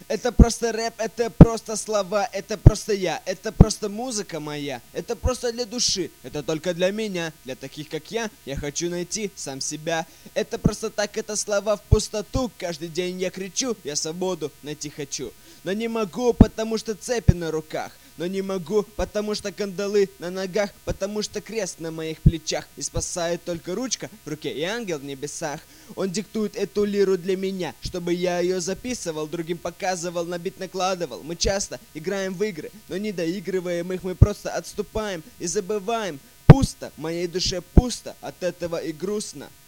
Это просто рэп, это просто слова, это просто я, это просто музыка моя, это просто для души, это только для меня, для таких как я хочу найти сам себя. Это просто так, это слова в пустоту, каждый день я кричу, я свободу найти хочу. Но не могу, потому что цепи на руках. Но не могу, потому что кандалы на ногах, потому что крест на моих плечах. И спасает только ручка в руке и ангел в небесах. Он диктует эту лиру для меня, чтобы я ее записывал, другим показывал, на бит накладывал. Мы часто играем в игры, но не доигрываем их, мы просто отступаем и забываем. Пусто, моей душе пусто, от этого и грустно.